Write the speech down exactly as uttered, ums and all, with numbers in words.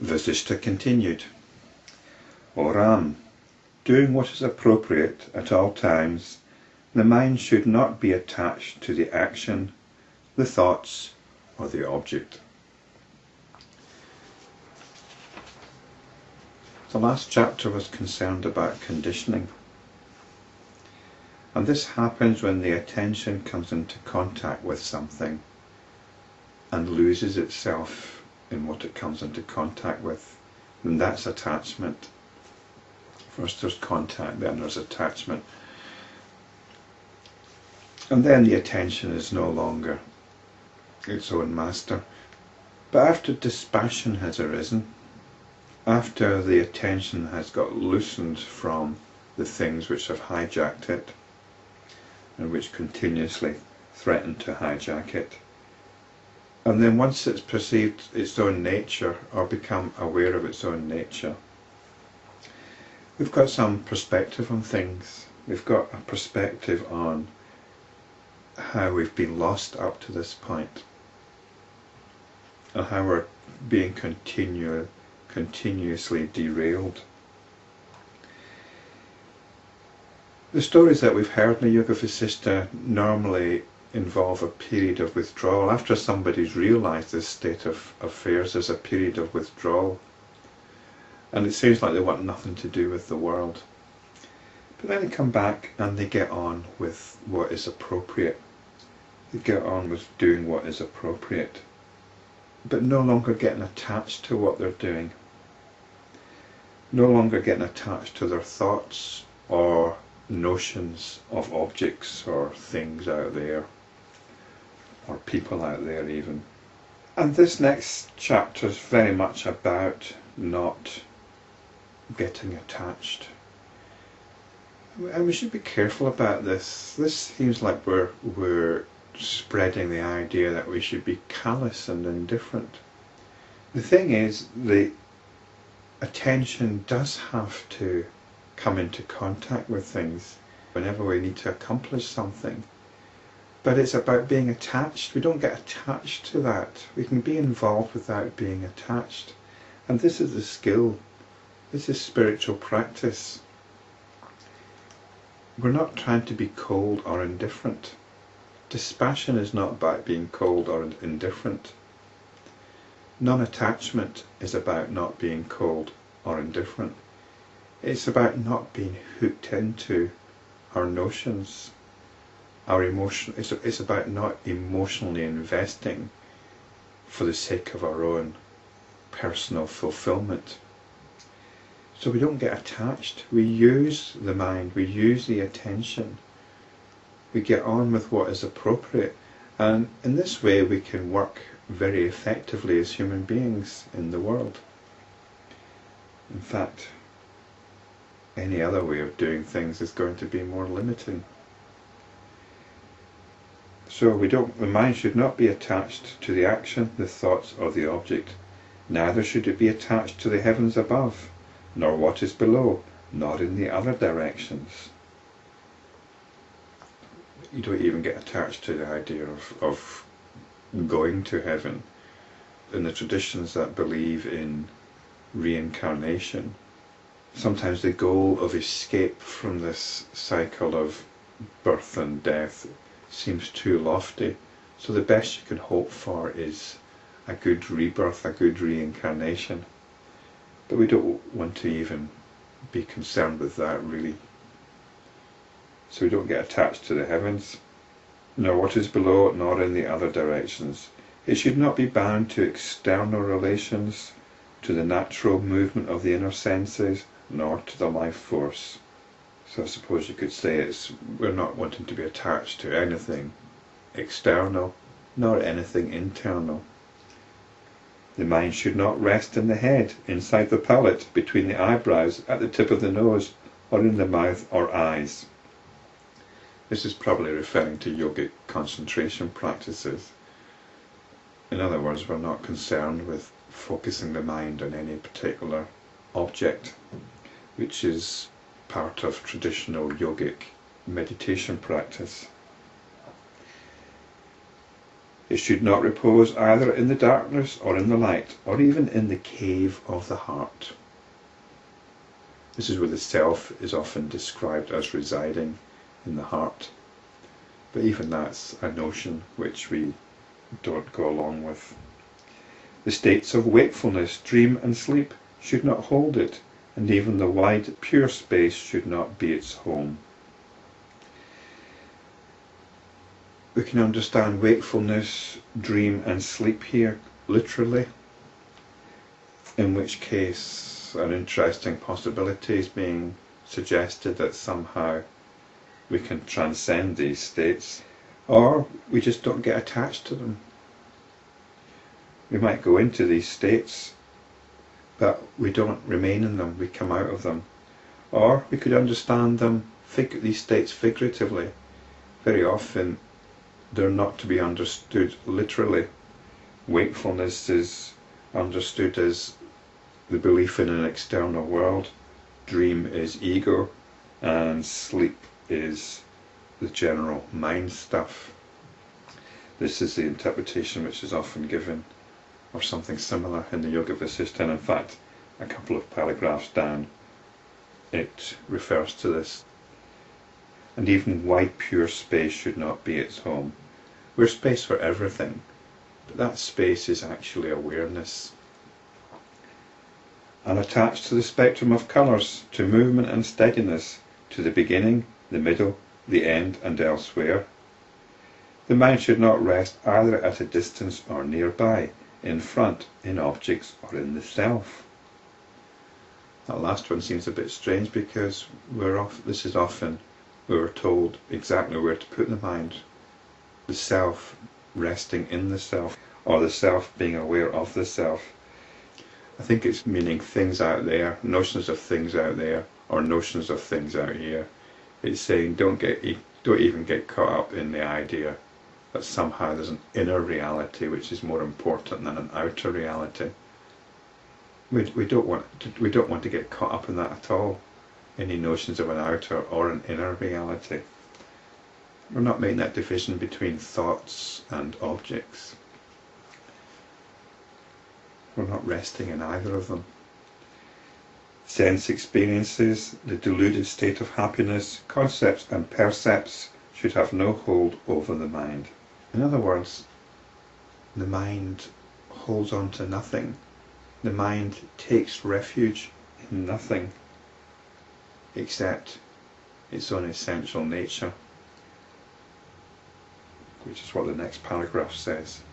Vasishtha continued, O Ram, doing what is appropriate at all times, the mind should not be attached to the action, the thoughts, or the object. The last chapter was concerned about conditioning. And this happens when the attention comes into contact with something and loses itself in what it comes into contact with. And that's attachment. First there's contact, then there's attachment. And then the attention is no longer its own master. But after dispassion has arisen, after the attention has got loosened from the things which have hijacked it, and which continuously threaten to hijack it, and then once it's perceived its own nature, or become aware of its own nature, we've got some perspective on things. We've got a perspective on how we've been lost up to this point, and how we're being continu continuously derailed. The stories that we've heard in the Yoga Vasishtha normally involve a period of withdrawal. After somebody's realised this state of affairs, there's a period of withdrawal, and it seems like they want nothing to do with the world. But then they come back and they get on with what is appropriate. They get on with doing what is appropriate, but no longer getting attached to what they're doing. No longer getting attached to their thoughts or notions of objects or things out there, or people out there even. And this next chapter is very much about not getting attached. And we should be careful about this. This seems like we're, we're spreading the idea that we should be callous and indifferent. The thing is, the attention does have to come into contact with things whenever we need to accomplish something. But it's about being attached. We don't get attached to that. We can be involved without being attached. And this is the skill. This is spiritual practice. We're not trying to be cold or indifferent. Dispassion is not about being cold or indifferent. Non-attachment is about not being cold or indifferent. It's about not being hooked into our notions, our emotion. It's, it's about not emotionally investing for the sake of our own personal fulfillment. So we don't get attached. We use the mind, we use the attention. We get on with what is appropriate, and in this way we can work very effectively as human beings in the world. In fact, any other way of doing things is going to be more limiting. So we don't, the mind should not be attached to the action, the thoughts, or the object. Neither should it be attached to the heavens above, nor what is below, nor in the other directions. You don't even get attached to the idea of, of going to heaven. In the traditions that believe in reincarnation, sometimes the goal of escape from this cycle of birth and death seems too lofty. So the best you can hope for is a good rebirth, a good reincarnation. But we don't want to even be concerned with that, really. So we don't get attached to the heavens, nor what is below, nor in the other directions. It should not be bound to external relations, to the natural movement of the inner senses, nor to the life force. So I suppose you could say it's we're not wanting to be attached to anything external, nor anything internal. The mind should not rest in the head, inside the palate, between the eyebrows, at the tip of the nose, or in the mouth or eyes. This is probably referring to yogic concentration practices. In other words, we're not concerned with focusing the mind on any particular object, which is part of traditional yogic meditation practice. It should not repose either in the darkness or in the light, or even in the cave of the heart. This is where the self is often described as residing in the heart. But even that's a notion which we don't go along with. The states of wakefulness, dream and sleep should not hold it, and even the wide, pure space should not be its home. We can understand wakefulness, dream and sleep here literally, in which case an interesting possibility is being suggested that somehow we can transcend these states, or we just don't get attached to them. We might go into these states, but we don't remain in them, we come out of them. Or we could understand them, fig- these states figuratively. Very often they're not to be understood literally. Wakefulness is understood as the belief in an external world, dream is ego, and sleep is the general mind stuff. This is the interpretation which is often given, or something similar, in the Yoga Vasishtha, and in fact a couple of paragraphs down it refers to this. And even wide pure space should not be its home. We're space for everything, but that space is actually awareness. Unattached to the spectrum of colours, to movement and steadiness, to the beginning, the middle, the end and elsewhere. The mind should not rest either at a distance or nearby, in front, in objects or in the self. That last one seems a bit strange because we're off, this is often we were told exactly where to put the mind. The self resting in the self, or the self being aware of the self. I think it's meaning things out there, notions of things out there, or notions of things out here. It's saying don't get, don't even get caught up in the idea that somehow there's an inner reality which is more important than an outer reality. We, we don't want to, we don't want to get caught up in that at all. Any notions of an outer or an inner reality. We're not making that division between thoughts and objects. We're not resting in either of them. Sense experiences, the deluded state of happiness, concepts and percepts should have no hold over the mind. In other words, the mind holds on to nothing. The mind takes refuge in nothing except its own essential nature, which is what the next paragraph says.